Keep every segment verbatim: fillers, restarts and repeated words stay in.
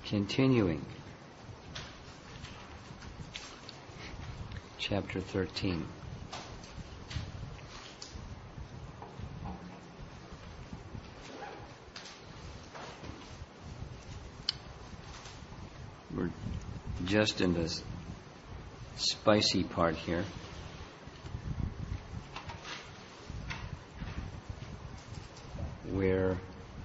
Continuing. Chapter thirteen. We're just in the spicy part here. Where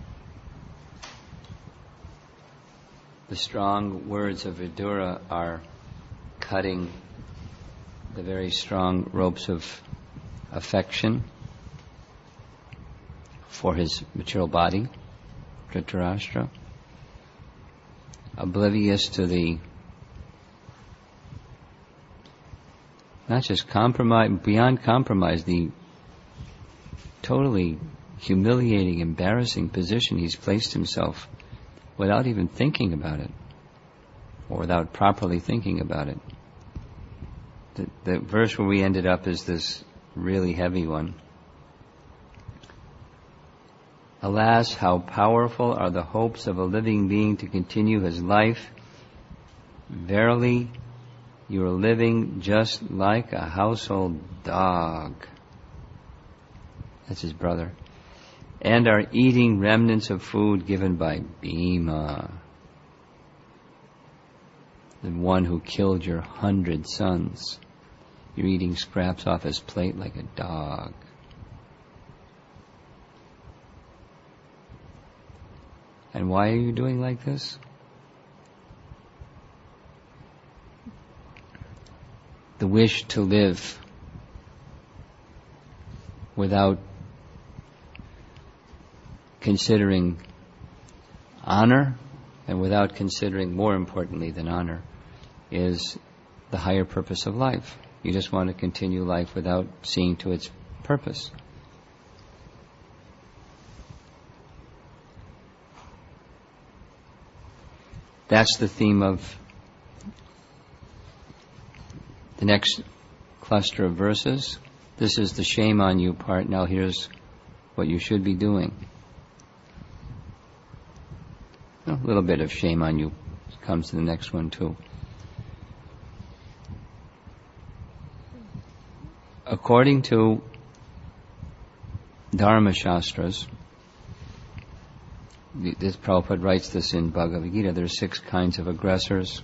the strong words of Vidura are cutting the very strong ropes of affection for his material body, Dhritarashtra, oblivious to the not just compromise, beyond compromise, the totally humiliating, embarrassing position he's placed himself without even thinking about it, or without properly thinking about it. The, the verse where we ended up is this really heavy one. Alas, how powerful are the hopes of a living being to continue his life. Verily, you are living just like a household dog. That's his brother. And are eating remnants of food given by Bhima, the one who killed your hundred sons. You're eating scraps off his plate like a dog. And why are you doing like this? The wish to live without considering honor, and without considering, more importantly than honor, is the higher purpose of life. You just want to continue life without seeing to its purpose. That's the theme of the next cluster of verses. This is the shame on you part. Now here's what you should be doing. A little bit of shame on you comes to the next one too. According to Dharma Shastras, this Prabhupada writes this in Bhagavad Gita, there are six kinds of aggressors.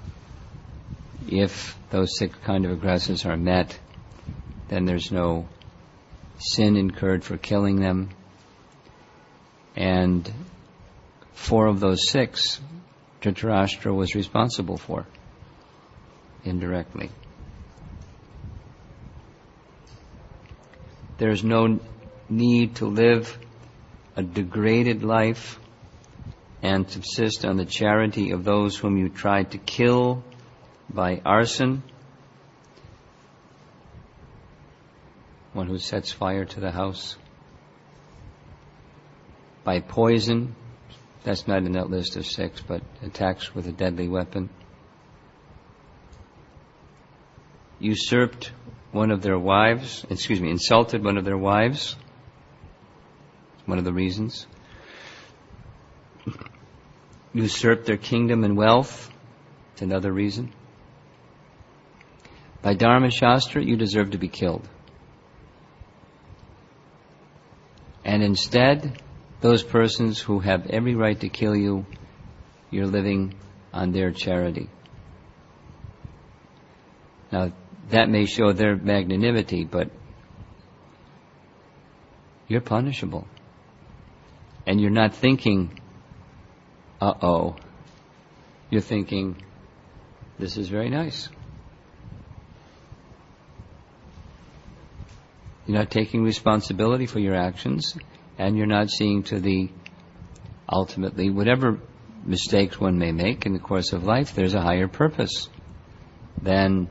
If those six kinds of aggressors are met, then there's no sin incurred for killing them. And four of those six, Dhritarashtra was responsible for, indirectly. There's no need to live a degraded life and subsist on the charity of those whom you tried to kill by arson, one who sets fire to the house, by poison, that's not in that list of six, but attacks with a deadly weapon, usurped one of their wives, excuse me, insulted one of their wives, one of the reasons, usurped their kingdom and wealth, it's another reason. By Dharma Shastra, you deserve to be killed. And instead, those persons who have every right to kill you, you're living on their charity. Now, that may show their magnanimity, but you're punishable. And you're not thinking, uh-oh. You're thinking, this is very nice. You're not taking responsibility for your actions, and you're not seeing to the, ultimately, whatever mistakes one may make in the course of life, there's a higher purpose than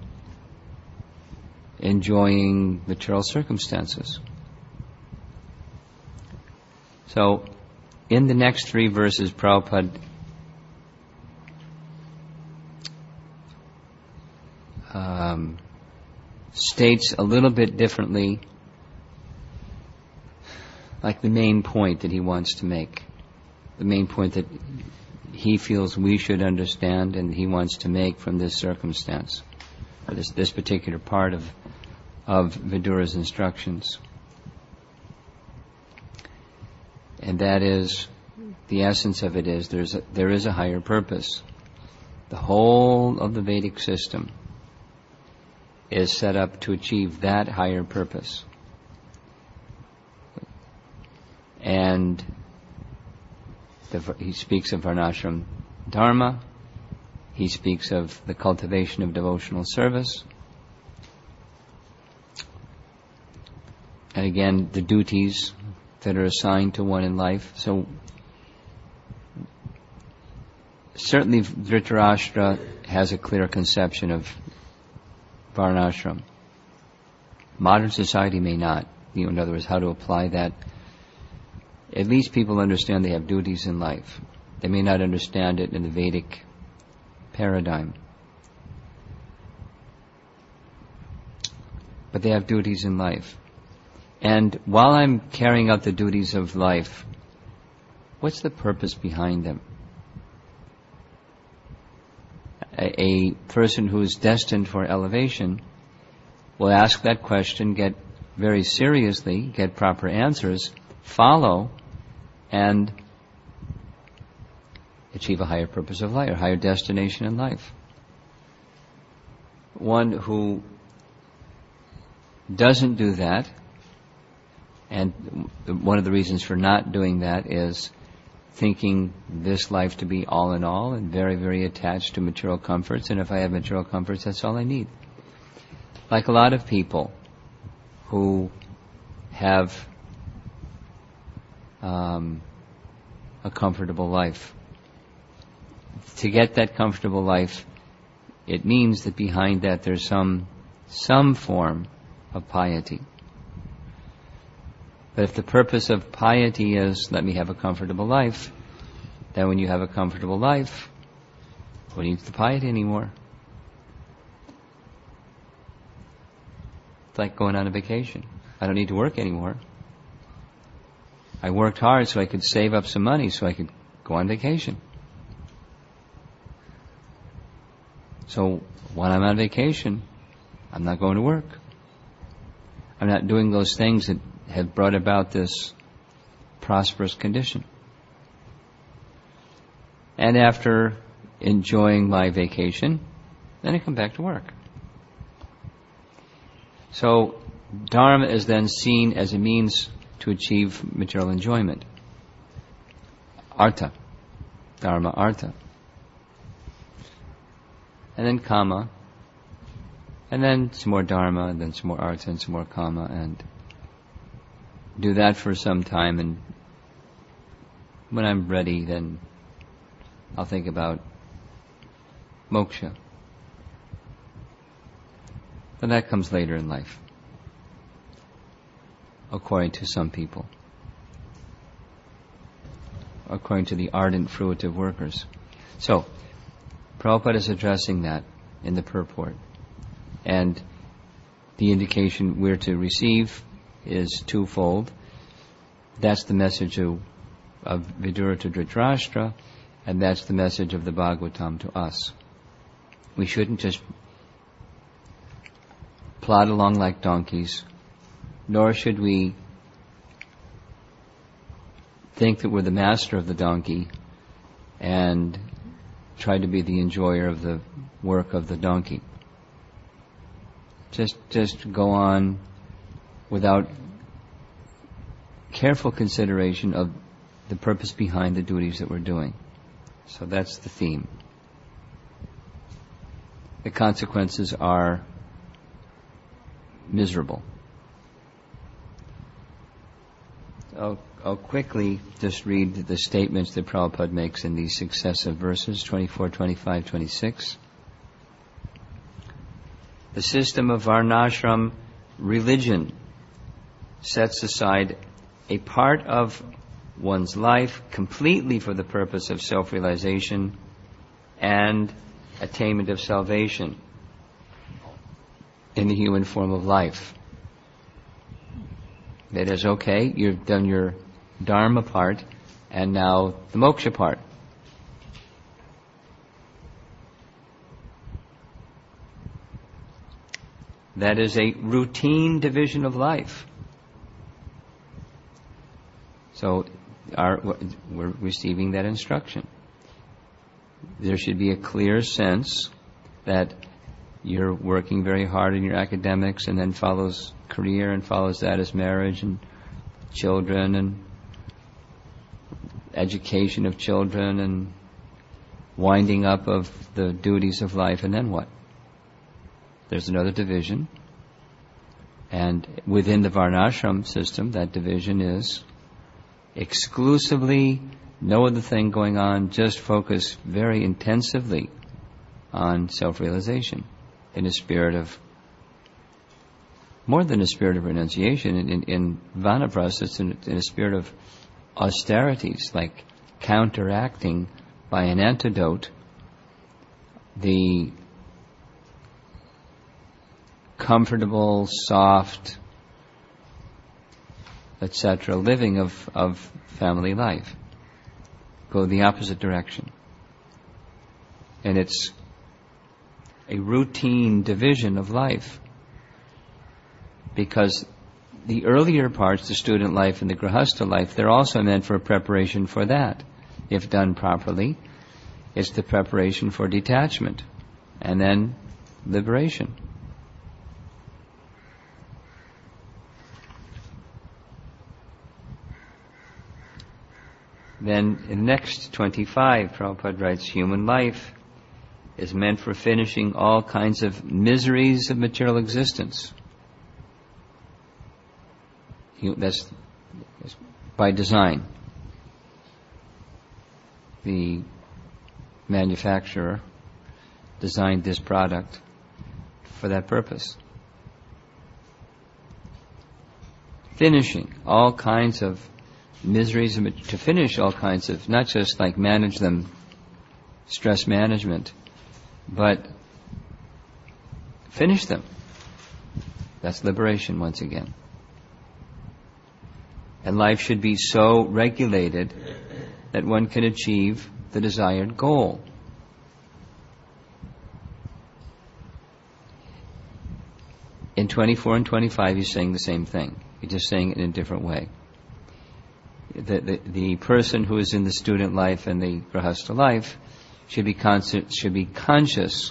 enjoying material circumstances. So, in the next three verses, Prabhupada um, states a little bit differently, like the main point that he wants to make, the main point that he feels we should understand and he wants to make from this circumstance, or this, this particular part of, of Vidura's instructions. And that is, the essence of it is, there's a, there is a higher purpose. The whole of the Vedic system is set up to achieve that higher purpose. And the, he speaks of Varnashram Dharma, he speaks of the cultivation of devotional service, and again, the duties that are assigned to one in life. So, certainly Dhritarashtra has a clear conception of Varnashram. Modern society may not. You know, in other words, how to apply that. At least people understand they have duties in life. They may not understand it in the Vedic paradigm, but they have duties in life. And while I'm carrying out the duties of life, what's the purpose behind them? A, a person who is destined for elevation will ask that question, get very seriously, get proper answers, follow, and achieve a higher purpose of life, a higher destination in life. One who doesn't do that, and one of the reasons for not doing that is thinking this life to be all in all and very, very attached to material comforts, and if I have material comforts, that's all I need. Like a lot of people who have um, a comfortable life. To get that comfortable life, it means that behind that there's some some form of piety. But if the purpose of piety is, let me have a comfortable life, then when you have a comfortable life, what needs the piety anymore? It's like going on a vacation. I don't need to work anymore. I worked hard so I could save up some money so I could go on vacation. So when I'm on vacation, I'm not going to work. I'm not doing those things that have brought about this prosperous condition. And after enjoying my vacation, then I come back to work. So Dharma is then seen as a means to achieve material enjoyment. Artha. Dharma, Artha. And then Kama. And then some more Dharma, and then some more Artha, and some more Kama, and do that for some time, and when I'm ready, then I'll think about moksha. But that comes later in life, according to some people, according to the ardent fruitive workers. So, Prabhupada is addressing that in the purport. And the indication we're to receive is twofold. That's the message of, of Vidura to Dhritarashtra, and that's the message of the Bhagavatam to us. We shouldn't just plod along like donkeys, nor should we think that we're the master of the donkey and try to be the enjoyer of the work of the donkey. Just, just go on without careful consideration of the purpose behind the duties that we're doing. So that's the theme. The consequences are miserable. I'll, I'll quickly just read the statements that Prabhupada makes in these successive verses, twenty-four, twenty-five, twenty-six. The system of Varnashram religion sets aside a part of one's life completely for the purpose of self-realization and attainment of salvation in the human form of life. That is, okay, you've done your dharma part, and now the moksha part. That is a routine division of life. So our, we're receiving that instruction. There should be a clear sense that you're working very hard in your academics, and then follows career, and follows that as marriage and children and education of children and winding up of the duties of life, and then what? There's another division, and within the Varnashram system, that division is exclusively no other thing going on, just focus very intensively on self-realization in a spirit of, more than a spirit of renunciation, in, in, in Vanaprastha, it's in, in a spirit of austerities, like counteracting by an antidote the comfortable, soft, et cetera living of, of family life. Go the opposite direction. And it's a routine division of life, because the earlier parts, the student life and the grihastha life, they're also meant for preparation for that. If done properly, it's the preparation for detachment and then liberation. Then in the next twenty-five, Prabhupada writes, human life is meant for finishing all kinds of miseries of material existence. That's, that's by design. The manufacturer designed this product for that purpose. Finishing all kinds of miseries, to finish all kinds of, not just like manage them, stress management, but finish them. That's liberation once again. And life should be so regulated that one can achieve the desired goal. In twenty-four and twenty-five, he's saying the same thing. He's just saying it in a different way. The, the, the person who is in the student life and the grihastha life should be conscious, should be conscious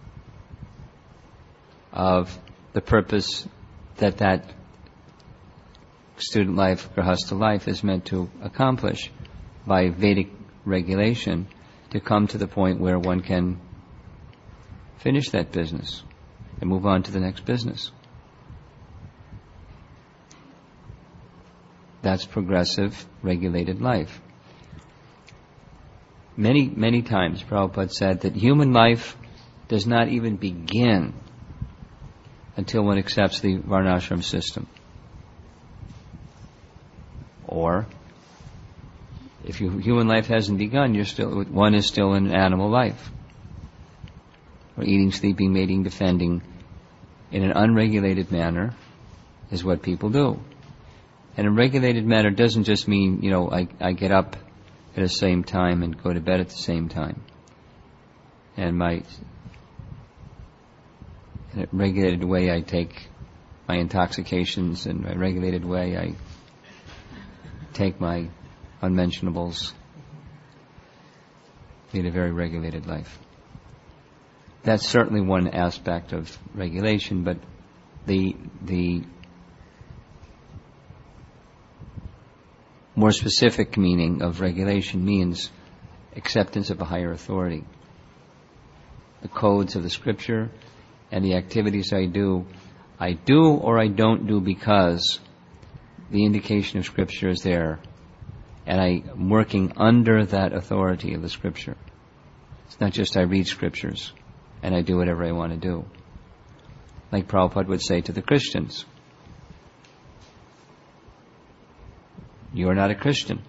of the purpose that that student life, grihastha life, is meant to accomplish by Vedic regulation, to come to the point where one can finish that business and move on to the next business. That's progressive, regulated life. Many, many times Prabhupada said that human life does not even begin until one accepts the Varnashram system. Or, if you, human life hasn't begun, you're still, one is still in animal life. Or eating, sleeping, mating, defending in an unregulated manner is what people do. And a regulated manner doesn't just mean, you know, I, I get up at the same time and go to bed at the same time. And my, in a regulated way I take my intoxications, and in a regulated way I take my unmentionables. Lead a very regulated life. That's certainly one aspect of regulation, but the the more specific meaning of regulation means acceptance of a higher authority. The codes of the scripture and the activities I do, I do or I don't do because the indication of scripture is there, and I'm working under that authority of the scripture. It's not just I read scriptures and I do whatever I want to do. Like Prabhupada would say to the Christians, you are not a Christian.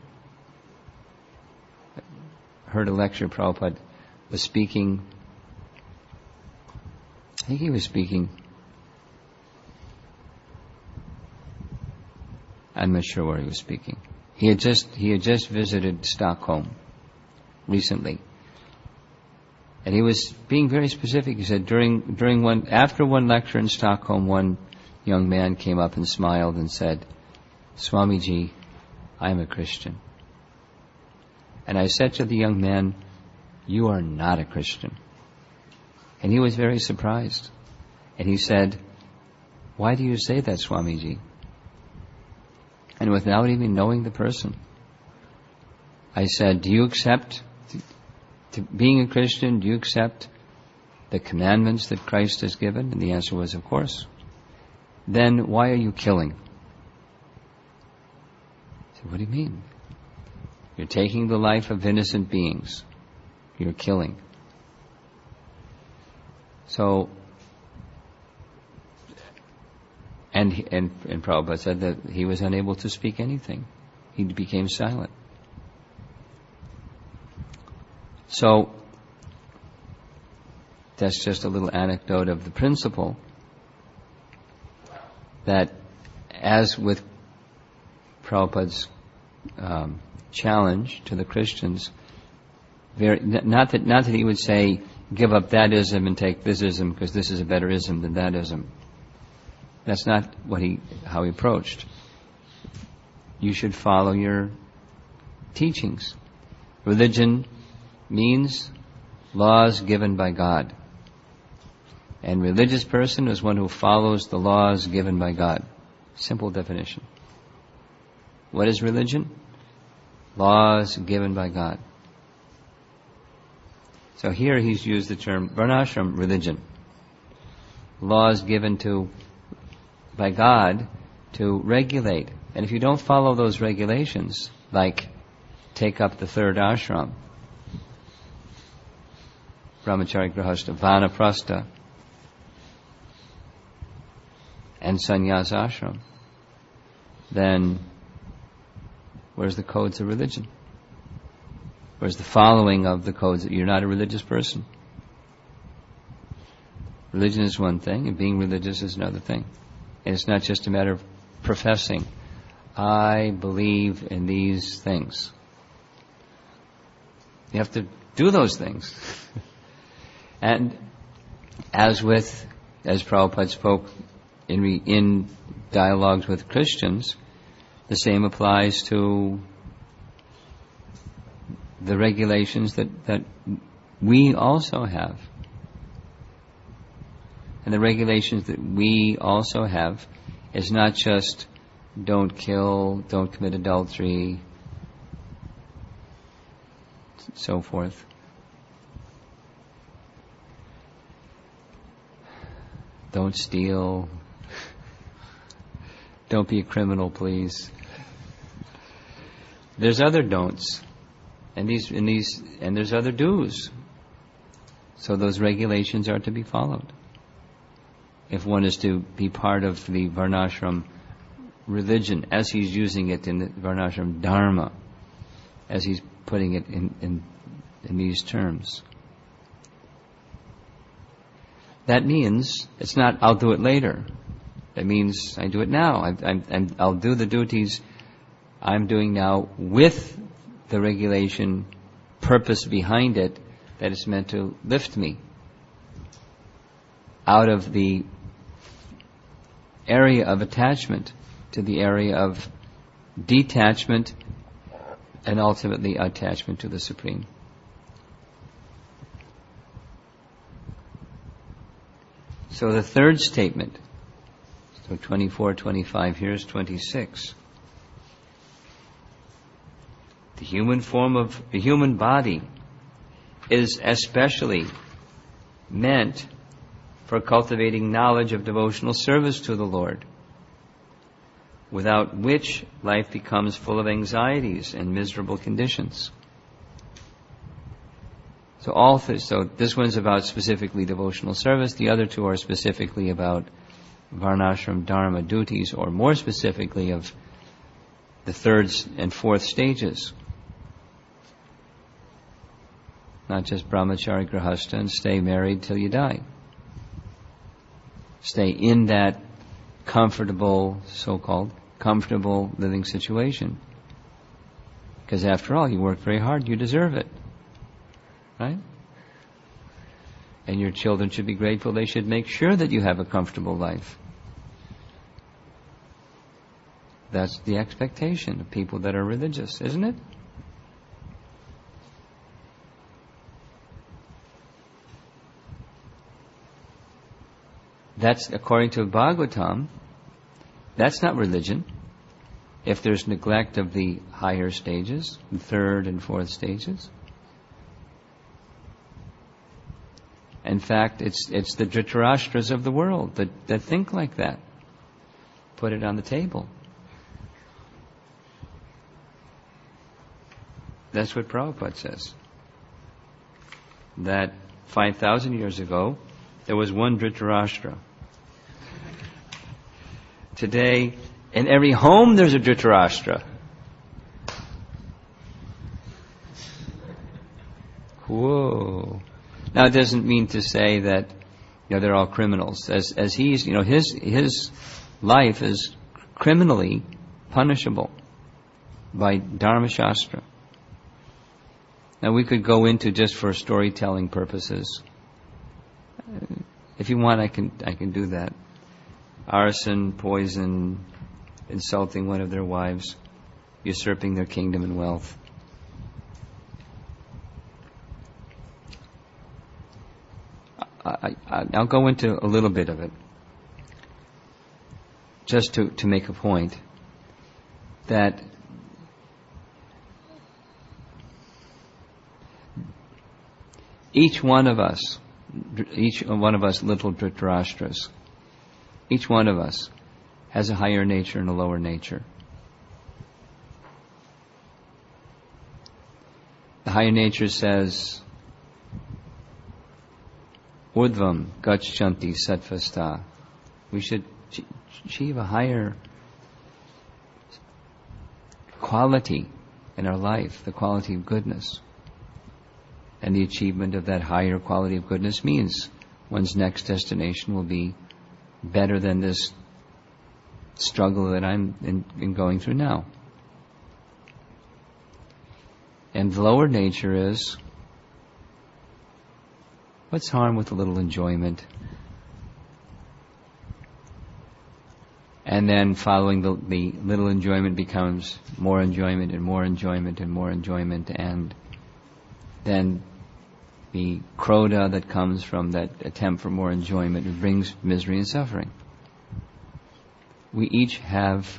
I heard a lecture Prabhupada was speaking, I think he was speaking, I'm not sure where he was speaking. He had just, he had just visited Stockholm recently. And he was being very specific. He said during during one after one lecture in Stockholm, one young man came up and smiled and said, "Swamiji, I am a Christian." And I said to the young man, "You are not a Christian." And he was very surprised. And he said, "Why do you say that, Swamiji?" And without even knowing the person, I said, "Do you accept To being a Christian, do you accept the commandments that Christ has given?" And the answer was, "Of course." "Then why are you killing?" I said, "What do you mean?" "You're taking the life of innocent beings. You're killing." So, and, and, and Prabhupada said that he was unable to speak anything. He became silent. So, that's just a little anecdote of the principle that, as with Prabhupada's um, challenge to the Christians, very, not that not that he would say, give up that ism and take this ism because this is a better ism than that ism. That's not what he how he approached. You should follow your teachings. Religion means laws given by God. And religious person is one who follows the laws given by God. Simple definition. What is religion? Laws given by God. So here he's used the term varnashram religion. Laws given to by God to regulate. And if you don't follow those regulations, like take up the third ashram, brahmachari, grihastha, vanaprastha, and sannyasa ashram, then where's the codes of religion? Where's the following of the codes? You're not a religious person. Religion is one thing, and being religious is another thing. And it's not just a matter of professing, I believe in these things. You have to do those things. And as with, as Prabhupada spoke in, re, in dialogues with Christians, the same applies to the regulations that, that we also have. And the regulations that we also have is not just don't kill, don't commit adultery, so forth. Don't steal. Don't be a criminal, please. There's other don'ts, and these, and these, and there's other do's. So those regulations are to be followed. If one is to be part of the varnashram religion, as he's using it in the varnashram dharma, as he's putting it in, in, in these terms. That means it's not, I'll do it later. That means I do it now. I, I, I'm, I'll do the duties I'm doing now with the regulation purpose behind it that is meant to lift me out of the area of attachment to the area of detachment and ultimately attachment to the Supreme. So the third statement, so twenty-four, twenty-five, here's twenty-six. The human form of the human body is especially meant for cultivating knowledge of devotional service to the Lord, without which life becomes full of anxieties and miserable conditions. So all th- so this one's about specifically devotional service. The other two are specifically about varnashram dharma duties, or more specifically of the third and fourth stages. Not just brahmachari, grihastha, and stay married till you die. Stay in that comfortable, so-called comfortable living situation. Because after all, you work very hard, you deserve it. Right? And your children should be grateful. They should make sure that you have a comfortable life. That's the expectation of people that are religious, isn't it? That's, according to Bhagavatam, that's not religion. If there's neglect of the higher stages, the third and fourth stages. In fact, it's it's the Dhritarashtras of the world that, that think like that. Put it on the table. That's what Prabhupada says. That five thousand years ago, there was one Dhritarashtra. Today, in every home there's a Dhritarashtra. Whoa. Now it doesn't mean to say that, you know, they're all criminals. As as he's, you know, his his life is criminally punishable by Dharma Shastra. Now we could go into, just for storytelling purposes. If you want, I can I can do that. Arson, poison, insulting one of their wives, usurping their kingdom and wealth. I, I, I'll go into a little bit of it, just to, to make a point that each one of us, each one of us little Dhritarashtras, each one of us has a higher nature and a lower nature. The higher nature says, Urdhvam gachanti sattvasta. We should achieve a higher quality in our life, the quality of goodness. And the achievement of that higher quality of goodness means one's next destination will be better than this struggle that I'm in, in going through now. And the lower nature is, what's harm with a little enjoyment? And then following the, the little enjoyment becomes more enjoyment and more enjoyment and more enjoyment, and then the krodha that comes from that attempt for more enjoyment brings misery and suffering. We each have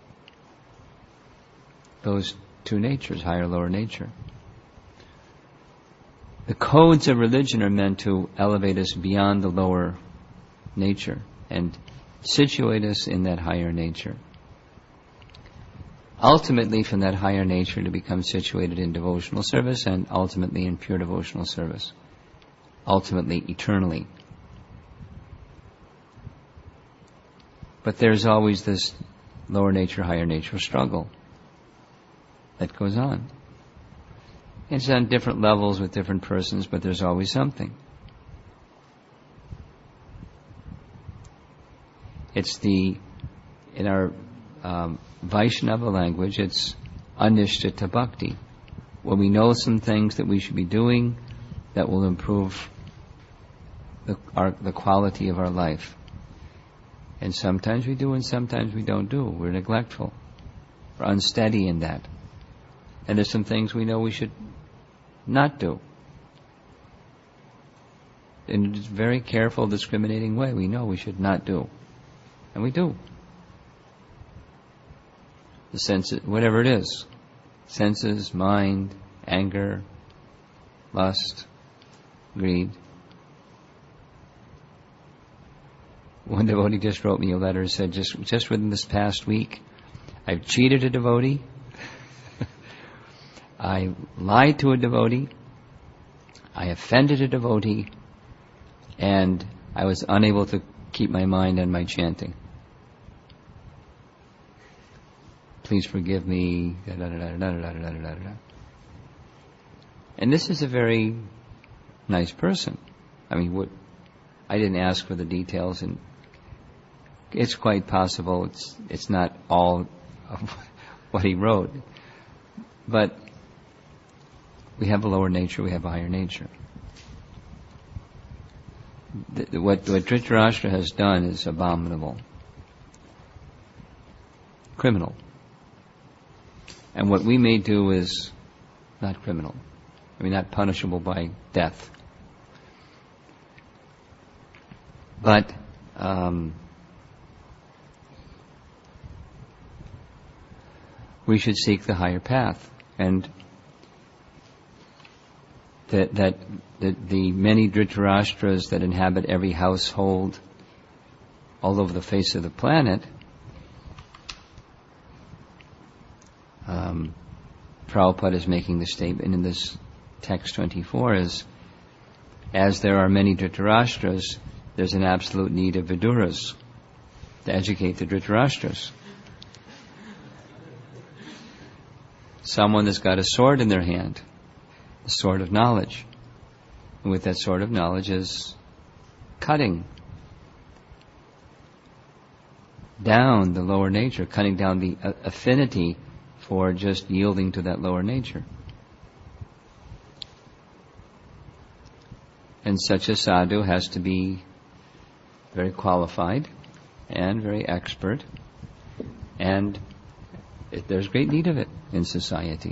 those two natures, higher and lower nature. The codes of religion are meant to elevate us beyond the lower nature and situate us in that higher nature. Ultimately, from that higher nature to become situated in devotional service, and ultimately in pure devotional service. Ultimately, eternally. But there's always this lower nature, higher nature struggle that goes on. It's on different levels with different persons, but there's always something. It's the, in our um, Vaishnava language, it's anishtita bhakti. When we know some things that we should be doing that will improve the, our, the quality of our life. And sometimes we do and sometimes we don't do. We're neglectful. We're unsteady in that. And there's some things we know we should not do. In a very careful, discriminating way, we know we should not do. And we do. The senses, whatever it is, senses, mind, anger, lust, greed. One devotee just wrote me a letter and said, just, just within this past week, I've cheated a devotee, I lied to a devotee, I offended a devotee, and I was unable to keep my mind on my chanting. Please forgive me. Da, da, da, da, da, da, da, da, da. And this is a very nice person. I mean, what, I didn't ask for the details, and it's quite possible it's it's not all of what he wrote. But we have a lower nature, we have a higher nature. th- what, what Dhritarashtra has done is abominable, criminal. And what we may do is not criminal. I mean, not punishable by death. But um, we should seek the higher path, and that that, that the many Dhritarashtras that inhabit every household all over the face of the planet, um, Prabhupada is making the statement in this text twenty-four is, as there are many Dhritarashtras, there's an absolute need of Viduras to educate the Dhritarashtras. Someone that's got a sword in their hand, a sword of knowledge. And with that sword of knowledge is cutting down the lower nature, cutting down the uh, affinity for just yielding to that lower nature. And such a sadhu has to be very qualified and very expert, and it, there's great need of it in society.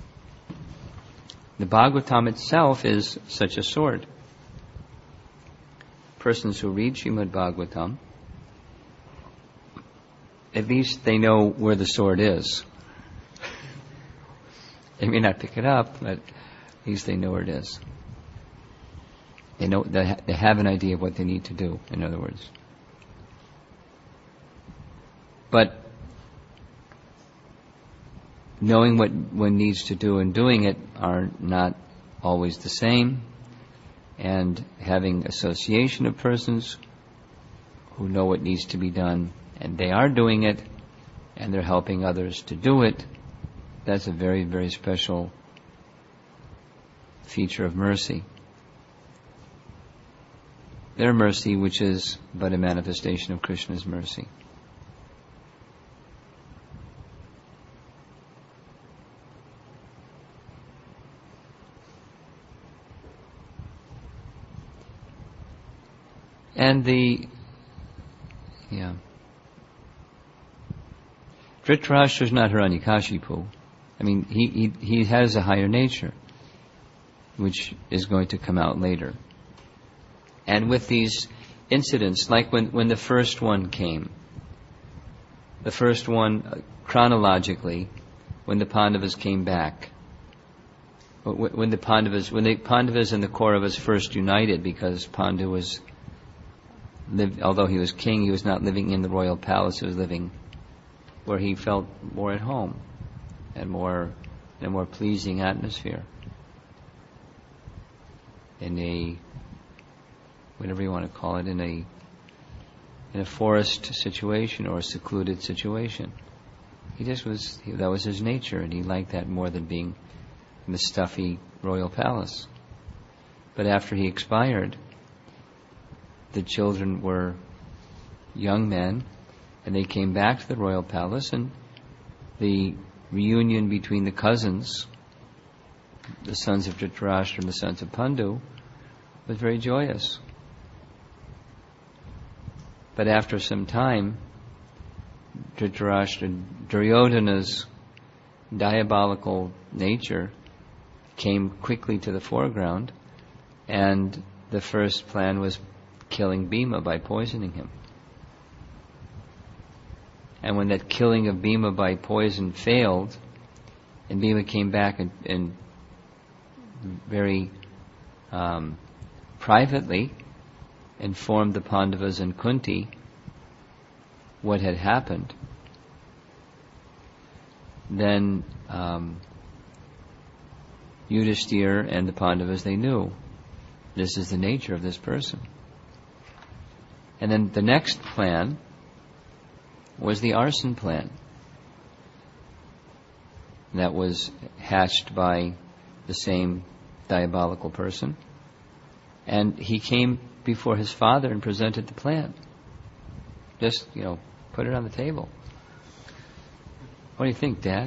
The Bhagavatam itself is such a sword. Persons who read Srimad Bhagavatam, at least they know where the sword is. They may not pick it up, but at least they know where it is. They know, they, ha- they have an idea of what they need to do, in other words. But knowing what one needs to do and doing it are not always the same, and having association of persons who know what needs to be done and they are doing it and they're helping others to do it, that's a very, very special feature of mercy. Their mercy, which is but a manifestation of Krishna's mercy. And the, yeah, Dhritarashtra is not Hiranyakashipu. I mean, he, he he has a higher nature, which is going to come out later. And with these incidents, like when, when the first one came, the first one uh, chronologically, when the Pandavas came back, when, when the Pandavas, when the Pandavas and the Kauravas first united, because Pandu was, lived, although he was king, he was not living in the royal palace. He was living where he felt more at home and more in a more pleasing atmosphere, in a, whatever you want to call it, in a in a forest situation or a secluded situation. He just was, he, that was his nature, and he liked that more than being in the stuffy royal palace. But after he expired, the children were young men, and they came back to the royal palace, and the reunion between the cousins, the sons of Dhritarashtra and the sons of Pandu, was very joyous. But after some time, Dhritarashtra, Duryodhana's diabolical nature came quickly to the foreground, and the first plan was killing Bhima by poisoning him. And when that killing of Bhima by poison failed, and Bhima came back and, and very um, privately informed the Pandavas and Kunti what had happened, then um, Yudhishthira and the Pandavas, they knew this is the nature of this person. And then the next plan was the arson plan that was hatched by the same diabolical person. And he came before his father and presented the plan. Just, you know, put it on the table. What do you think, Dad?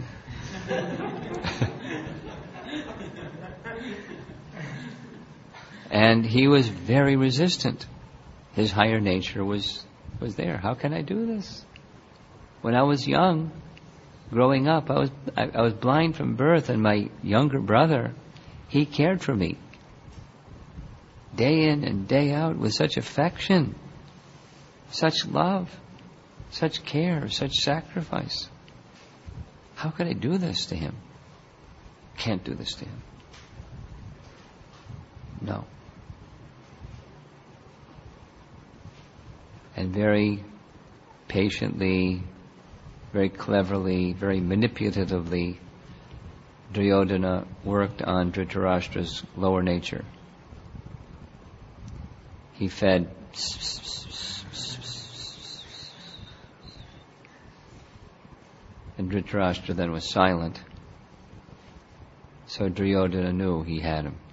And he was very resistant. his higher nature was was there. How can I do this? When I was young, growing up, I was I, I was blind from birth, and my younger brother, he cared for me day in and day out with such affection, such love, such care, such sacrifice. How could I do this to him? Can't do this to him. No. And very patiently, very cleverly, very manipulatively, Duryodhana worked on Dhritarashtra's lower nature. He fed and Dhritarashtra then was silent. So Duryodhana knew he had him.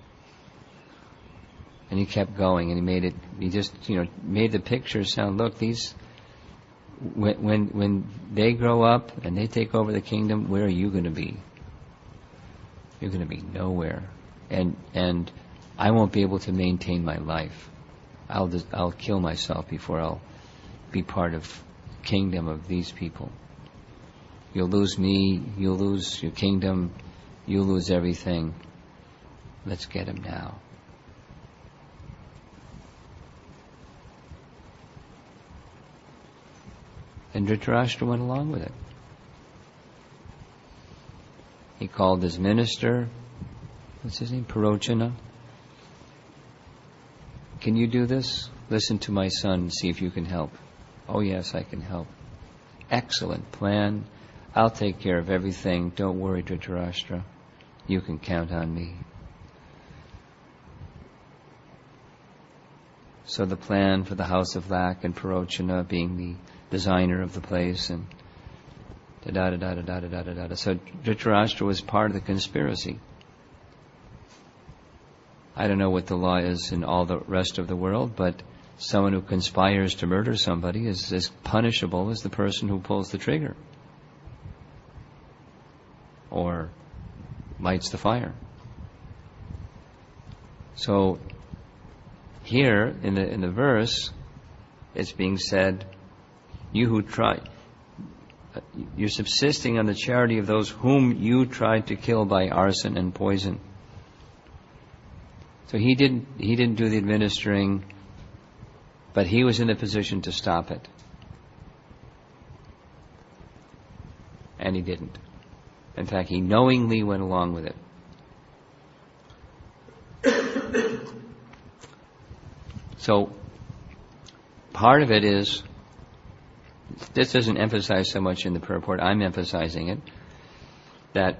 And he kept going, and he made it, he just, you know, made the picture sound, look, these, when, when, when they grow up and they take over the kingdom, where are you going to be? You're going to be nowhere. And, and I won't be able to maintain my life. I'll just, I'll kill myself before I'll be part of the kingdom of these people. You'll lose me, you'll lose your kingdom, you'll lose everything. Let's get him now. And Dhritarashtra went along with it. He called his minister, what's his name, Parochana. Can you do this? Listen to my son and see if you can help. Oh yes, I can help. Excellent plan. I'll take care of everything. Don't worry, Dhritarashtra. You can count on me. So the plan for the house of lac and Parochana being the designer of the place, and da da da da da da da da da. So Dhritarashtra was part of the conspiracy. I don't know what the law is in all the rest of the world, but someone who conspires to murder somebody is as punishable as the person who pulls the trigger or lights the fire. So here in the in the verse, it's being said, you who try, you're subsisting on the charity of those whom you tried to kill by arson and poison. So he didn't he didn't do the administering, but he was in a position to stop it. And he didn't. In fact, he knowingly went along with it. So part of it is, this doesn't emphasize so much in the purport, I'm emphasizing it, that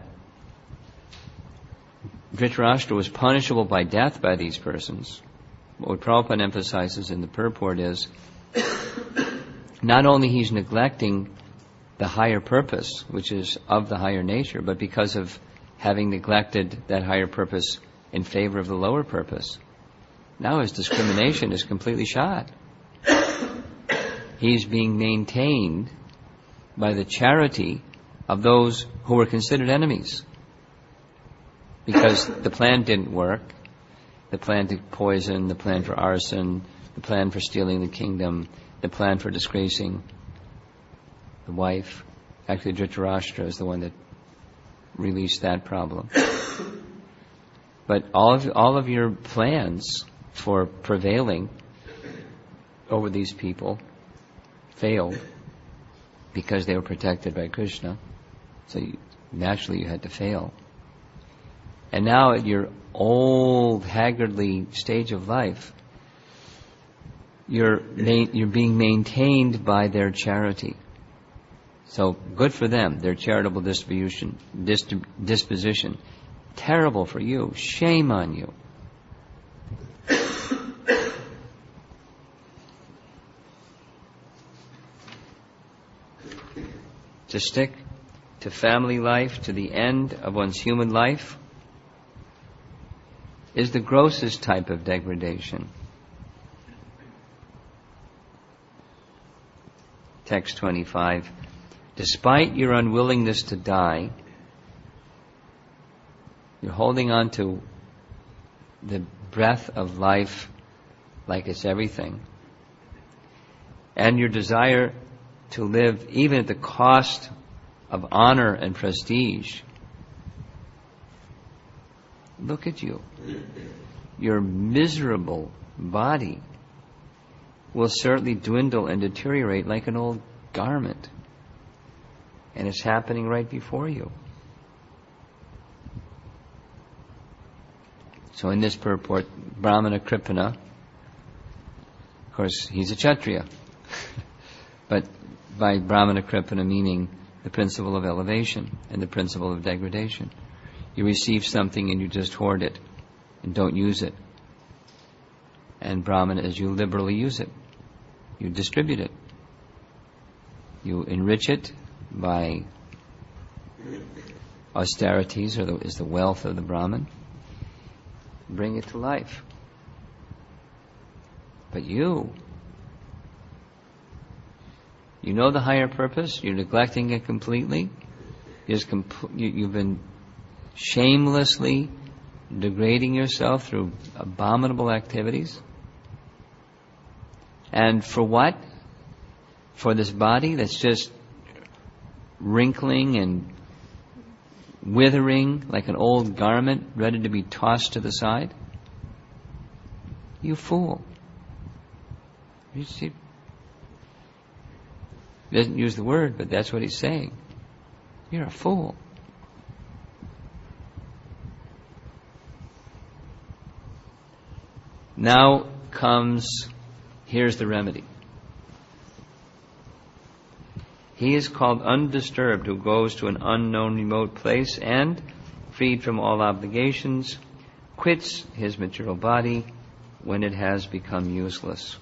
Dhritarashtra was punishable by death by these persons. What Prabhupada emphasizes in the purport is, not only he's neglecting the higher purpose, which is of the higher nature, but because of having neglected that higher purpose in favor of the lower purpose, now his discrimination is completely shot. He's being maintained by the charity of those who were considered enemies. Because the plan didn't work. The plan to poison, the plan for arson, the plan for stealing the kingdom, the plan for disgracing the wife. Actually, Dhritarashtra is the one that released that problem. But all of all of your plans for prevailing over these people failed because they were protected by Krishna. So you, naturally you had to fail. And now at your old, haggardly stage of life, you're ma- you're being maintained by their charity. So good for them, their charitable distribution, dis- disposition. Terrible for you. Shame on you. To stick to family life to the end of one's human life is the grossest type of degradation. Text twenty-five. Despite your unwillingness to die, you're holding on to the breath of life like it's everything. and your desire to live even at the cost of honor and prestige, look at you. Your miserable body will certainly dwindle and deteriorate like an old garment. And it's happening right before you. So in this purport, Brahmana Kripana, of course, he's a Kshatriya. But by Brahmana Kripana meaning the principle of elevation and the principle of degradation. You receive something and you just hoard it and don't use it. And Brahmana is you liberally use it. You distribute it. You enrich it by austerities, or the, is the wealth of the Brahmin. Bring it to life. But you, you know the higher purpose, you're neglecting it completely. You're just comp- you, you've been shamelessly degrading yourself through abominable activities. And for what? For this body that's just wrinkling and withering like an old garment ready to be tossed to the side? You fool. You see, he doesn't use the word, but that's what he's saying. You're a fool. Now comes, here's the remedy. He is called undisturbed who goes to an unknown remote place and, freed from all obligations, quits his material body when it has become useless.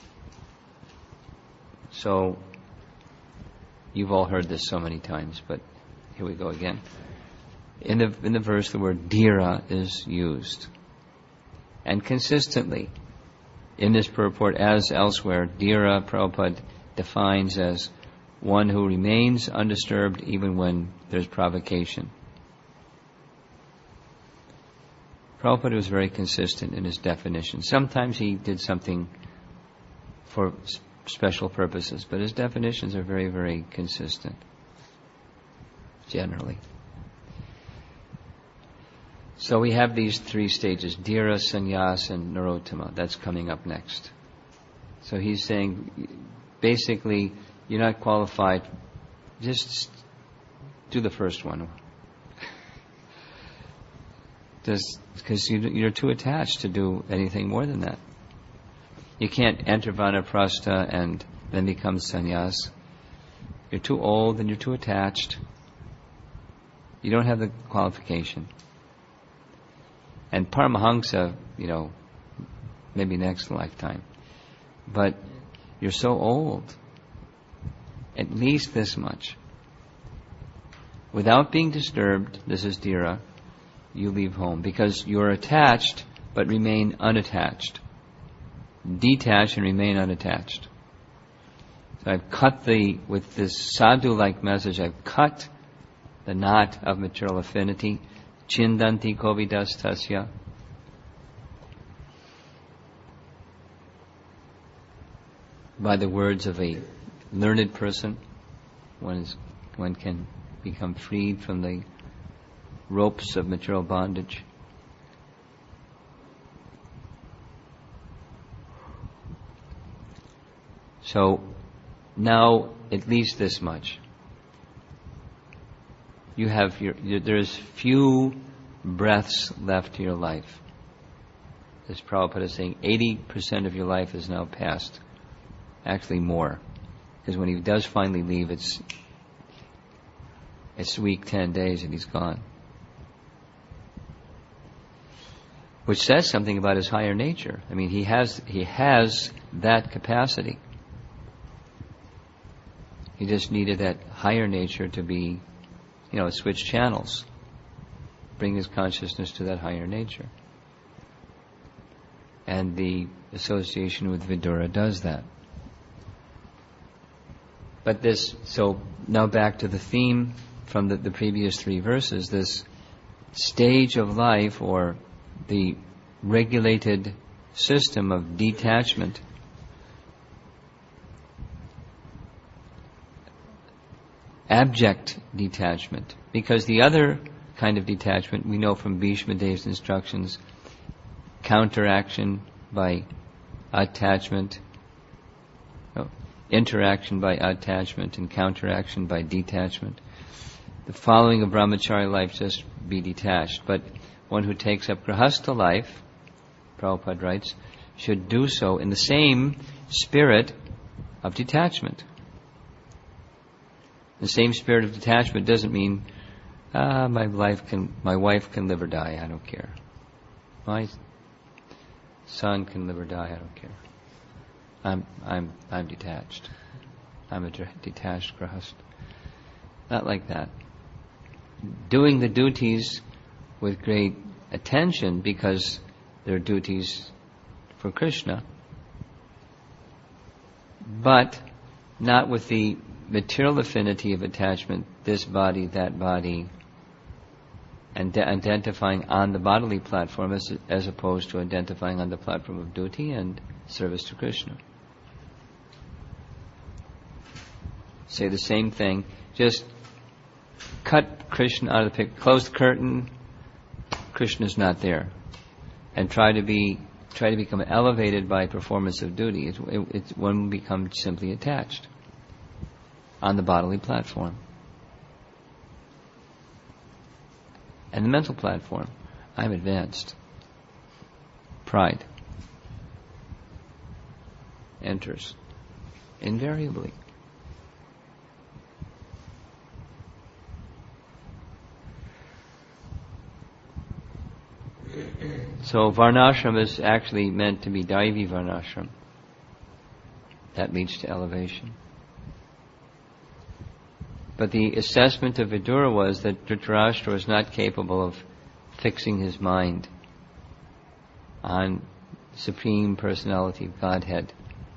So, you've all heard this so many times, but here we go again. In the, in the verse, the word dhira is used. And consistently, in this purport as elsewhere, dhira, Prabhupada defines as one who remains undisturbed even when there's provocation. Prabhupada was very consistent in his definition. Sometimes he did something for special purposes, but his definitions are very, very consistent, generally. So we have these three stages, dhira, sannyas, and narottama. That's coming up next. So he's saying, basically, you're not qualified, just do the first one. Just because you, you're too attached to do anything more than that. You can't enter vanaprastha and then become sannyas. You're too old and you're too attached. You don't have the qualification. And Paramahamsa, you know, maybe next lifetime. But you're so old. At least this much. Without being disturbed, this is dhira, you leave home. Because you're attached, but remain unattached. Detach and remain unattached. So I've cut the, with this sadhu-like message, I've cut the knot of material affinity. Chindanti kovidas tasya. By the words of a learned person, one is one can become freed from the ropes of material bondage. So now at least this much. You have your, your there's few breaths left to your life. As Prabhupada is saying, eighty percent of your life is now past. Actually more. Because when he does finally leave, it's it's week ten days and he's gone. Which says something about his higher nature. I mean, he has he has that capacity. He just needed that higher nature to be, you know, switch channels. Bring his consciousness to that higher nature. And the association with Vidura does that. But this, so now back to the theme from the, the previous three verses, this stage of life or the regulated system of detachment abject detachment. Because the other kind of detachment, we know from Bhishma Dev's instructions, counteraction by attachment, oh, interaction by attachment, and counteraction by detachment. The following of brahmacharya life, just be detached. But one who takes up grihastha life, Prabhupada writes, should do so in the same spirit of detachment. The same spirit of detachment doesn't mean, ah, my life can, my wife can live or die, I don't care. My son can live or die, I don't care. I'm, I'm, I'm detached. I'm a detached grihastha. Not like that. Doing the duties with great attention because they're duties for Krishna, but not with the material affinity of attachment, this body, that body, and de- identifying on the bodily platform as, as opposed to identifying on the platform of duty and service to Krishna. Say the same thing, just cut Krishna out of the picture, close the curtain, Krishna's not there, and try to be try to become elevated by performance of duty. It, it, it, one becomes simply attached on the bodily platform. And the mental platform, I'm advanced. Pride enters invariably. So varnashram is actually meant to be Daivi varnashram. That leads to elevation. But the assessment of Vidura was that Dhritarashtra was not capable of fixing his mind on Supreme Personality of Godhead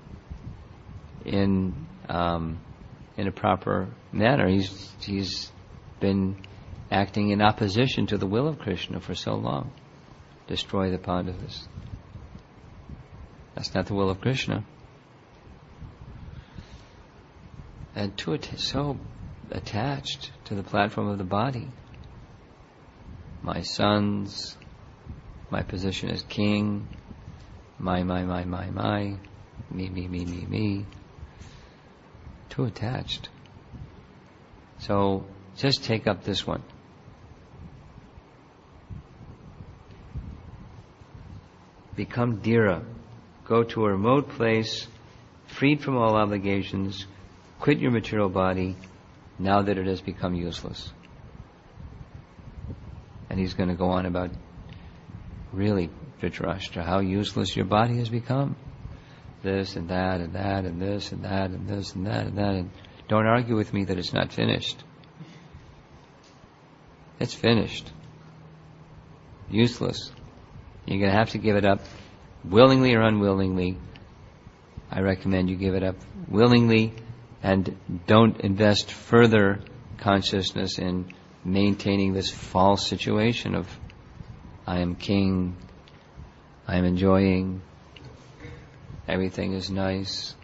in um, in a proper manner. He's he's been acting in opposition to the will of Krishna for so long. Destroy the Pandavas. That's not the will of Krishna. And too att- so attached to the platform of the body. My sons, my position as king, my, my, my, my, my, me, me, me, me, me. Too attached. So just take up this one. Become Dhira. Go to a remote place, freed from all obligations, quit your material body, now that it has become useless. And he's going to go on about, really, Dhritarashtra, how useless your body has become. This and that and that and this and that and this and that and that. And don't argue with me that it's not finished. It's finished. Useless. You're going to have to give it up, willingly or unwillingly. I recommend you give it up willingly and don't invest further consciousness in maintaining this false situation of I am king, I am enjoying, everything is nice.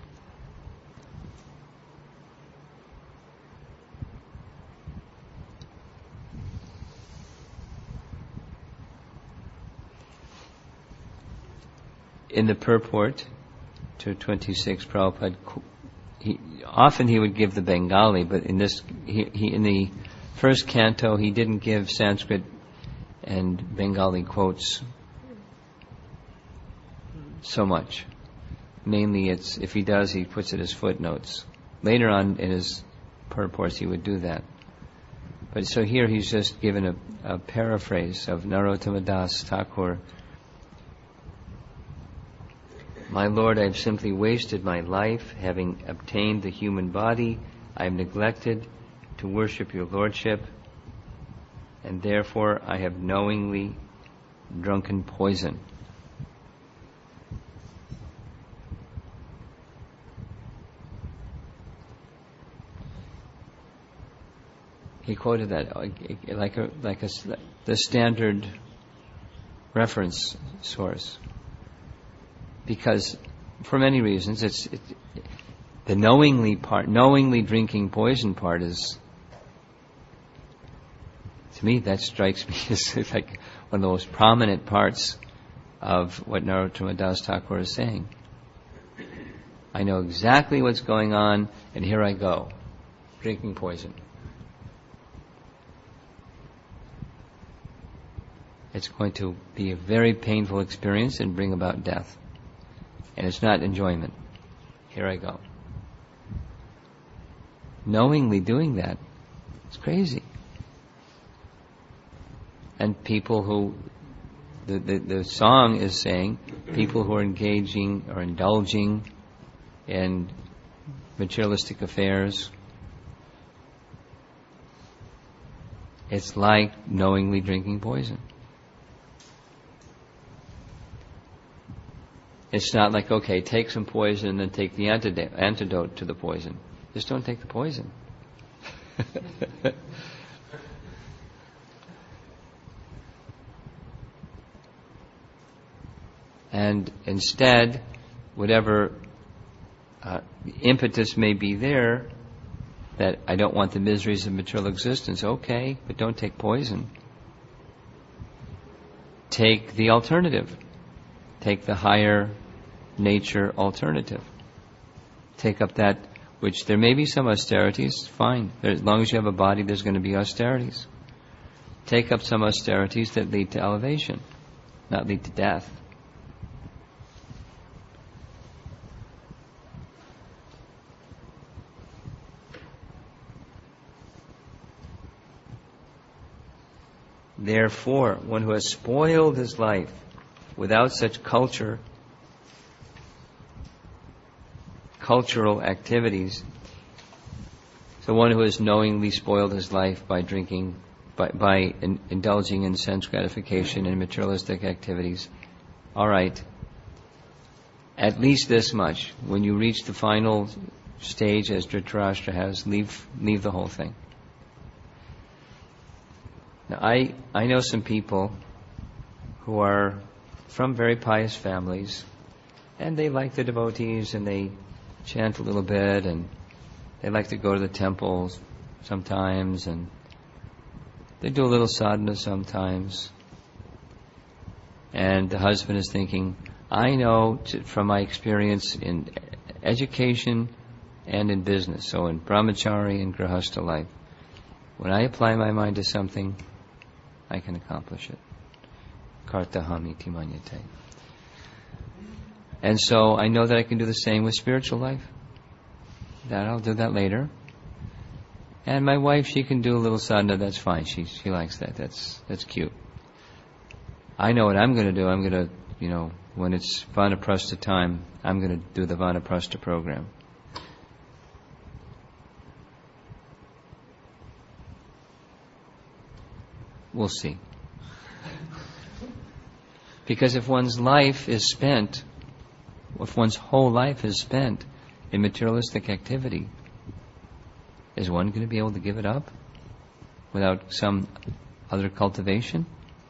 In the purport to twenty-six, Prabhupada, he, often he would give the Bengali, but in this, he, he in the first canto, he didn't give Sanskrit and Bengali quotes so much. Mainly, it's if he does, he puts it as footnotes. Later on in his purports, he would do that. But so here, he's just given a, a paraphrase of Narottama Das Thakur. My Lord, I have simply wasted my life, having obtained the human body. I have neglected to worship your Lordship, and therefore I have knowingly drunken poison. He quoted that like a like a the standard reference source. Because, for many reasons, it's it, the knowingly part, knowingly drinking poison part is To me, that strikes me as like one of the most prominent parts of what Narottama Das Thakur is saying. I know exactly what's going on, and here I go, drinking poison. It's going to be a very painful experience and bring about death. And it's not enjoyment. Here I go. Knowingly doing that, it's crazy. And people who, the, the, the song is saying, people who are engaging or indulging in materialistic affairs, it's like knowingly drinking poison. It's not like, okay, take some poison and then take the antidote, antidote to the poison. Just don't take the poison. And instead, whatever uh, impetus may be there, that I don't want the miseries of material existence, okay, but don't take poison. Take the alternative. Take the higher nature alternative. Take up that which there may be some austerities, fine. As long as you have a body, there's going to be austerities. Take up some austerities that lead to elevation, not lead to death. Therefore, one who has spoiled his life without such culture, cultural activities, so one who has knowingly spoiled his life by drinking, by, by in, indulging in sense gratification and materialistic activities, all right, at least this much. When you reach the final stage, as Dhritarashtra has, leave, leave the whole thing. Now, I, I know some people who are from very pious families, and they like the devotees, and they chant a little bit, and they like to go to the temples sometimes, and they do a little sadhana sometimes. And the husband is thinking, I know to, from my experience in education and in business, so in brahmachari and grihastha life, when I apply my mind to something, I can accomplish it. Kartaham iti manyate. And so I know that I can do the same with spiritual life. That I'll do that later. And my wife, she can do a little sadhana, that's fine. She she likes that. That's that's cute. I know what I'm going to do. I'm going to, you know, when it's Vanaprastha time, I'm going to do the Vanaprastha program. We'll see. Because if one's life is spent, if one's whole life is spent in materialistic activity, is one going to be able to give it up without some other cultivation?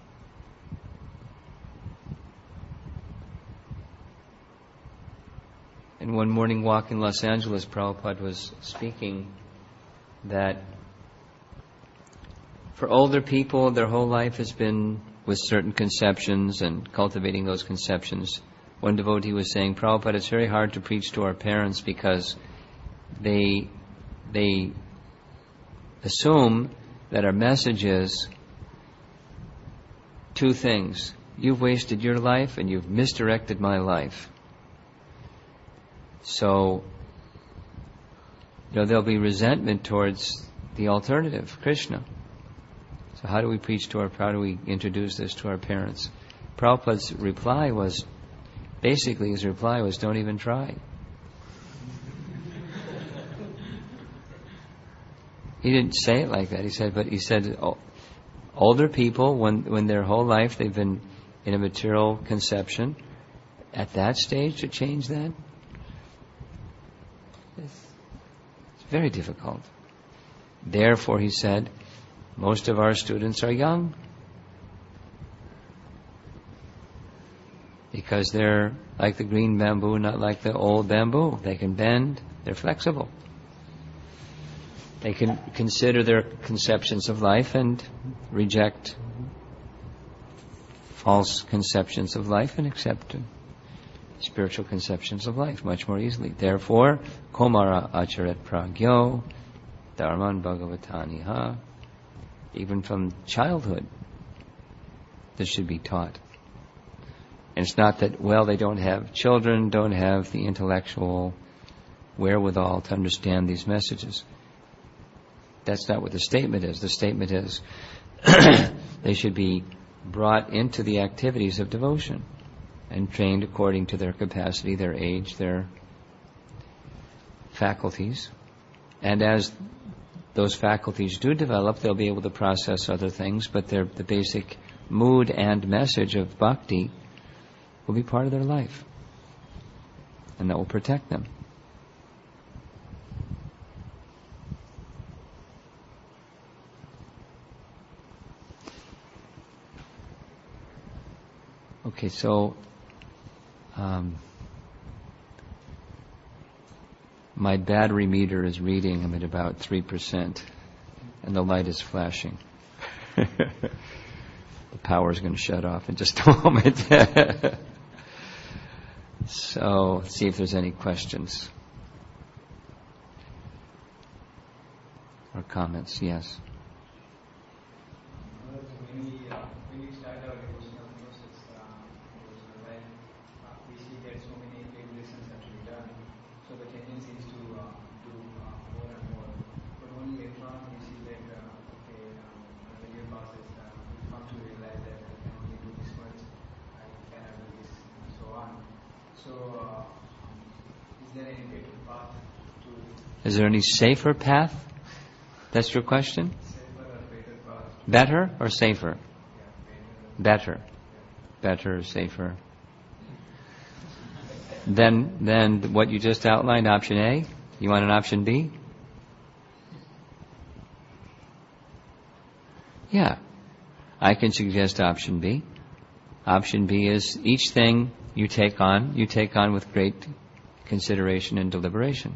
In one morning walk in Los Angeles, Prabhupada was speaking that for older people, their whole life has been with certain conceptions and cultivating those conceptions. One devotee was saying, Prabhupada, it's very hard to preach to our parents because they they assume that our message is two things. You've wasted your life and you've misdirected my life. So, you know, there'll be resentment towards the alternative, Krishna. So how do we preach to our, how do we introduce this to our parents? Prabhupada's reply was, basically his reply was, don't even try. He didn't say it like that. He said, but he said, oh, older people, when when their whole life they've been in a material conception, at that stage to change that, it's, it's very difficult. Therefore, he said, most of our students are young because they're like the green bamboo, not like the old bamboo. They can bend, they're flexible. They can consider their conceptions of life and reject false conceptions of life and accept spiritual conceptions of life much more easily. Therefore, Komara acharet pragyo dharman bhagavataniha. Even from childhood, this should be taught. And it's not that, well, they don't have children, don't have the intellectual wherewithal to understand these messages. That's not what the statement is. The statement is they should be brought into the activities of devotion and trained according to their capacity, their age, their faculties. And as those faculties do develop, they'll be able to process other things, but their, the basic mood and message of bhakti will be part of their life. And that will protect them. Okay, so um, my battery meter is reading I'm at about three percent, and the light is flashing. The power is going to shut off in just a moment. So, let's see if there's any questions or comments. Yes. Is there any safer path? That's your question? Better or safer? Better. Better or safer. Then, then what you just outlined, option A? You want an option B? Yeah. I can suggest option B. Option B is each thing you take on, you take on with great consideration and deliberation.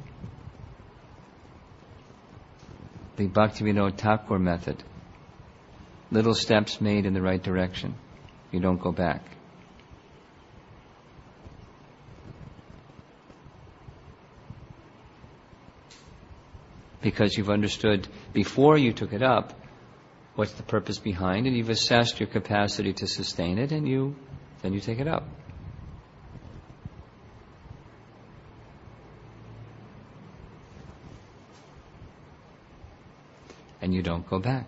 The Bhaktivinoda Thakur method. Little steps made in the right direction. You don't go back. Because you've understood before you took it up what's the purpose behind, and you've assessed your capacity to sustain it, and you then you take it up. And you don't go back.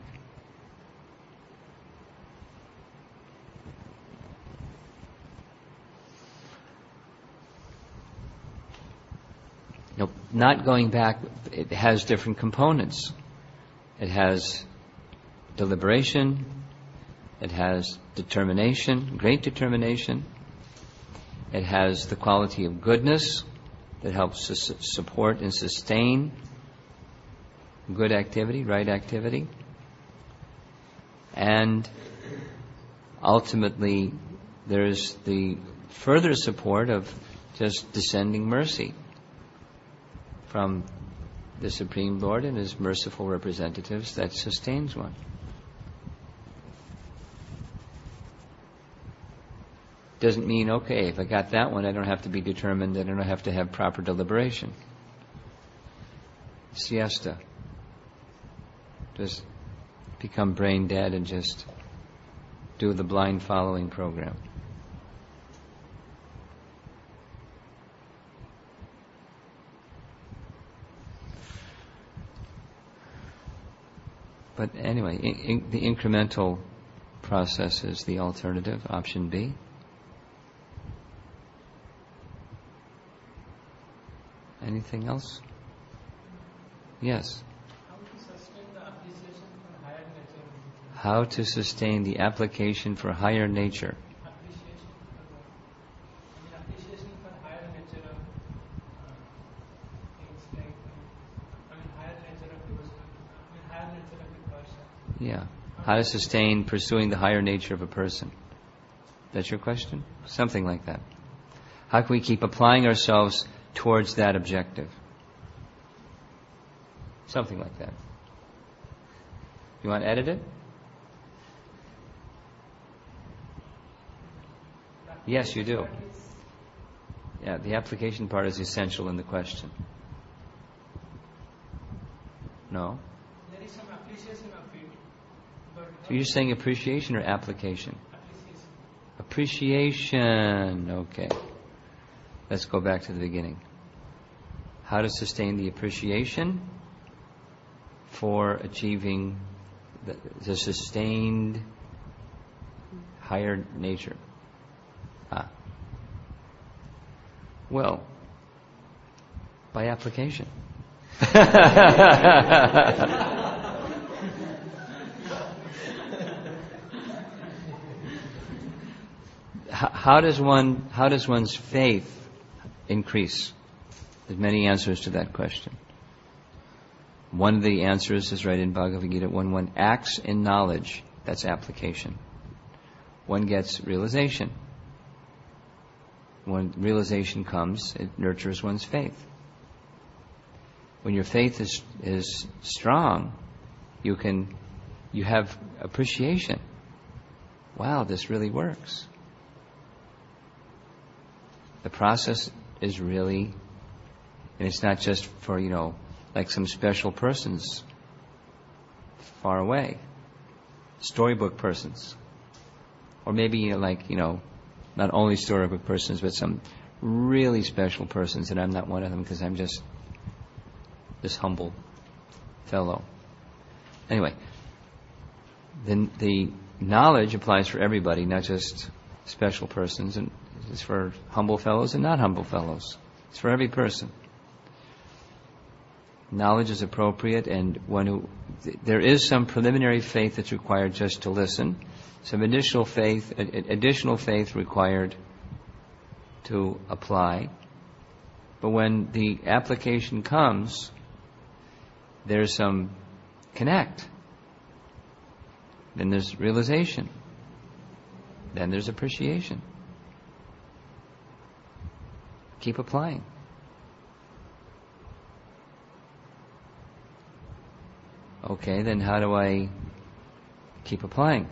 Nope, not going back, it has different components. It has deliberation, it has determination, great determination. It has the quality of goodness that helps to su- support and sustain good activity, right activity. And ultimately, there's the further support of just descending mercy from the Supreme Lord and His merciful representatives that sustains one. Doesn't mean, okay, if I got that one, I don't have to be determined, I don't have to have proper deliberation. Siesta. Just become brain dead and just do the blind following program. But anyway, in, in, the incremental process is the alternative, option B. Anything else? Yes. How to sustain the application for higher nature. Appreciation for, I mean, appreciation for higher nature of uh, things like, I mean, higher nature of devotion, I mean, higher nature of a person. Yeah. How to sustain pursuing the higher nature of a person. That's your question? Something like that. How can we keep applying ourselves towards that objective? Something like that. You want to edit it? Yes, you do. Yeah, the application part is essential in the question. No? There is some appreciation of it. But So you're saying appreciation or application? appreciation. Appreciation. Okay. Let's go back to the beginning. How to sustain the appreciation for achieving the, the sustained higher nature. Ah. Well, by application. how, how does one how does one's faith increase? There's many answers to that question. One of the answers is right in Bhagavad Gita one one. Acts in knowledge, that's application. One gets realization. When realization comes, it nurtures one's faith. When your faith is is strong, you can you have appreciation. Wow, this really works. The process is really, and it's not just for, you know, like some special persons far away, storybook persons, or maybe, you know, like, you know, not only storybook persons, but some really special persons, and I'm not one of them because I'm just this humble fellow. Anyway, the, the knowledge applies for everybody, not just special persons, and it's for humble fellows and not humble fellows. It's for every person. Knowledge is appropriate, and one who th- there is some preliminary faith that's required just to listen, some additional faith, a- additional faith required to apply. But when the application comes, there's some connect. Then there's realization. Then there's appreciation. Keep applying. Okay, then how do I keep applying?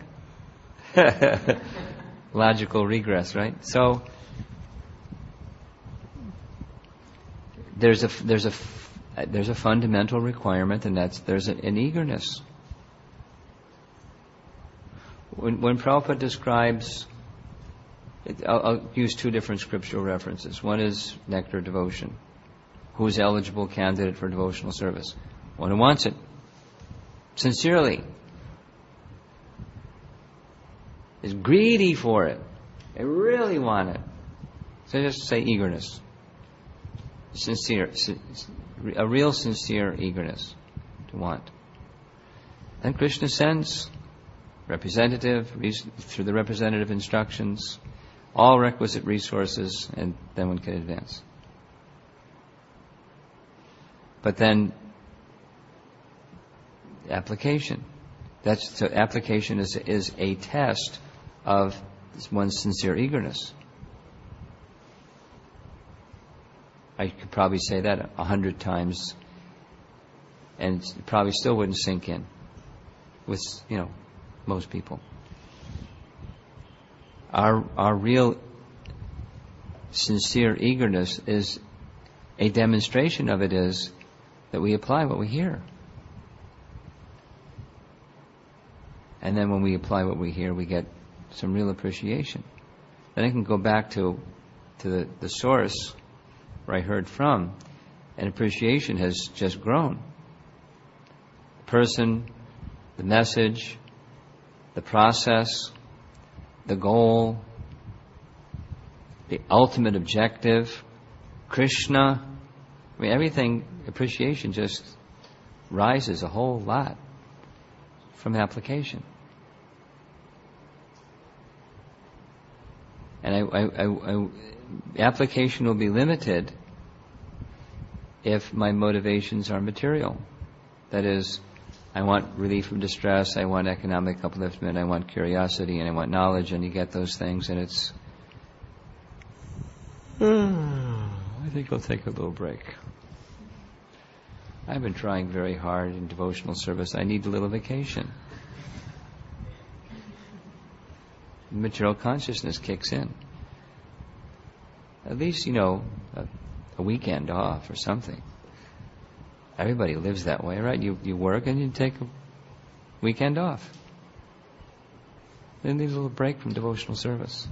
Logical regress, right? So there's a there's a there's a fundamental requirement, and that's there's a, an eagerness. When when Prabhupada describes, I'll, I'll use two different scriptural references. One is nectar devotion. Who is eligible candidate for devotional service? One who wants it. Sincerely. Is greedy for it. They really want it. So just say eagerness. Sincere. A real sincere eagerness to want. Then Krishna sends representative, through the representative instructions, all requisite resources, and then one can advance. But then application. That's so application is is a test of one's sincere eagerness. I could probably say that a hundred times, and it probably still wouldn't sink in with, you know, most people. Our our real sincere eagerness is a demonstration of it is that we apply what we hear. And then when we apply what we hear, we get some real appreciation. Then I can go back to to the, the source where I heard from, and appreciation has just grown. The person, the message, the process, the goal, the ultimate objective, Krishna, I mean everything, appreciation just rises a whole lot from application. And I, I, I, I, application will be limited if my motivations are material. That is, I want relief from distress, I want economic upliftment, I want curiosity, and I want knowledge, and you get those things, and it's... I think I'll take a little break. I've been trying very hard in devotional service. I need a little vacation. Material consciousness kicks in. At least, you know, a, a weekend off or something. Everybody lives that way, right? You you work and you take a weekend off. Then need a little break from devotional service.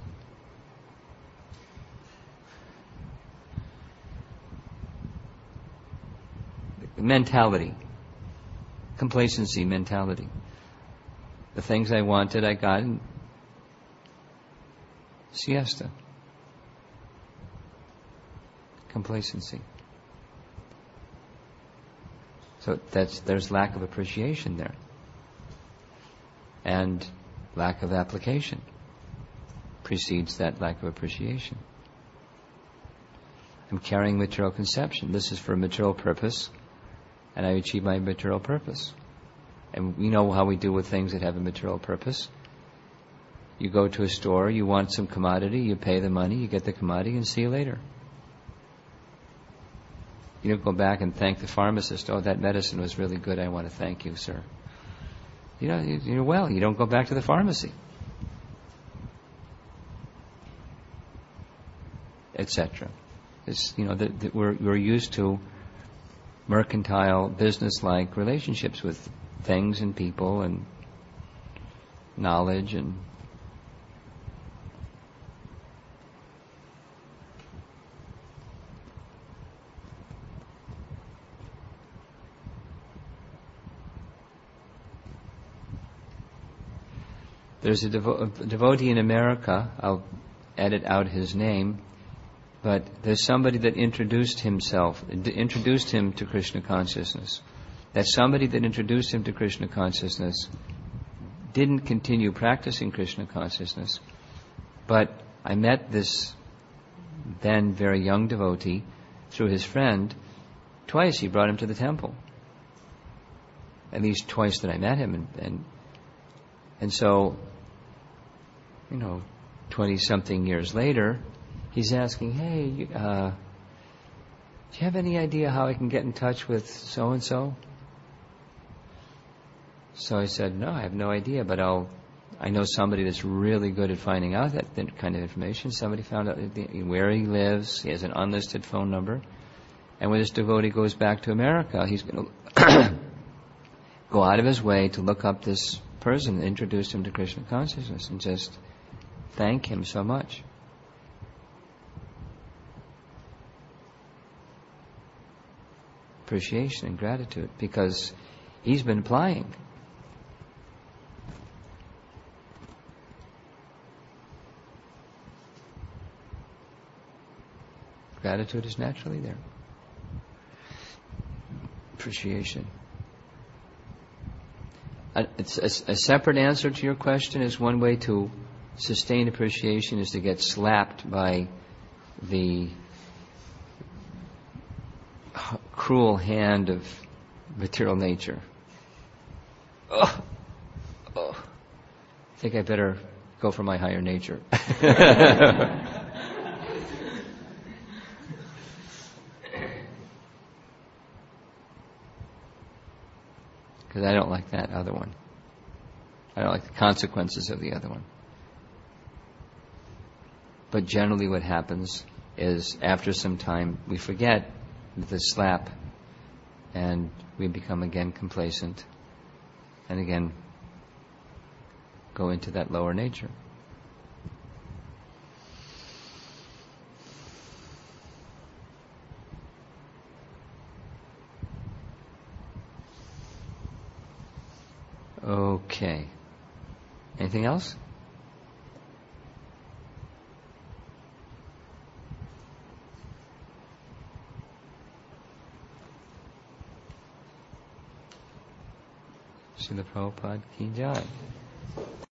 Mentality. Complacency mentality. The things I wanted, I got in siesta. Complacency. So that's there's lack of appreciation there. And lack of application precedes that lack of appreciation. I'm carrying material conception. This is for a material purpose, and I achieve my material purpose. And we know how we do with things that have a material purpose. You go to a store, you want some commodity, you pay the money, you get the commodity, and see you later. You don't go back and thank the pharmacist. Oh, that medicine was really good. I want to thank you, sir. You know, you're well. You don't go back to the pharmacy, et cetera. It's, you know, that, that we're we're used to mercantile, business-like relationships with things and people and knowledge and There's a, devo- a devotee in America, I'll edit out his name, but there's somebody that introduced himself, introduced him to Krishna consciousness. That somebody that introduced him to Krishna consciousness didn't continue practicing Krishna consciousness, but I met this then very young devotee through his friend. Twice he brought him to the temple. At least twice that I met him, and and, and so, you know, twenty-something years later, he's asking, hey, uh, do you have any idea how I can get in touch with so-and-so? So I said, no, I have no idea, but I'll, I know somebody that's really good at finding out that, that kind of information. Somebody found out where he lives. He has an unlisted phone number. And when this devotee goes back to America, he's going to go out of his way to look up this person and introduce him to Krishna consciousness and just thank him so much. Appreciation and gratitude, because he's been applying. Gratitude is naturally there. Appreciation. A, it's a, a separate answer to your question is one way to sustain appreciation is to get slapped by the cruel hand of material nature. Oh, oh. I think I better go for my higher nature. Because I don't like that other one. I don't like the consequences of the other one. But generally what happens is after some time we forget the slap and we become again complacent and again go into that lower nature. Okay. Anything else? Srila Prabhupada ki jai.